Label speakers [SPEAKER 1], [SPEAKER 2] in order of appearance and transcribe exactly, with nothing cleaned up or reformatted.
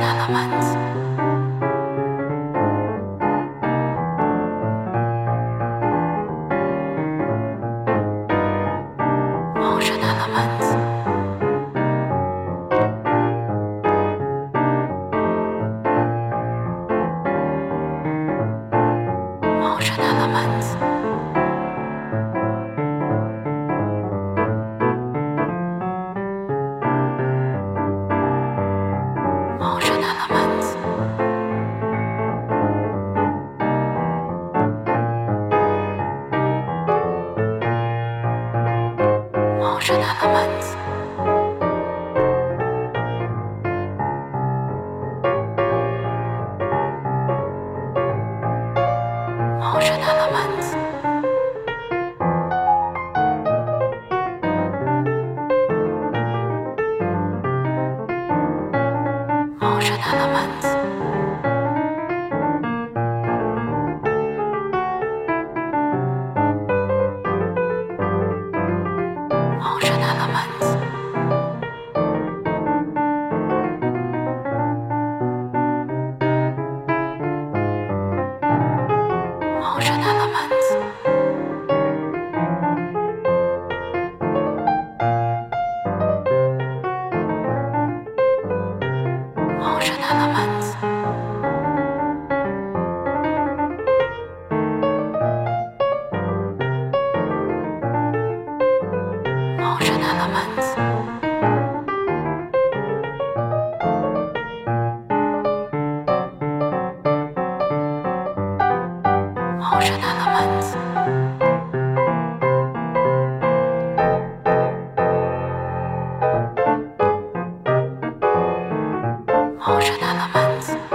[SPEAKER 1] Elements. Motion elements. Motion elements. Motion elements. Motion elements. Motion elements. Motion elements. Motion elements. Motion elements. Motion elements. Motion elements. Motion elements. Motion elements.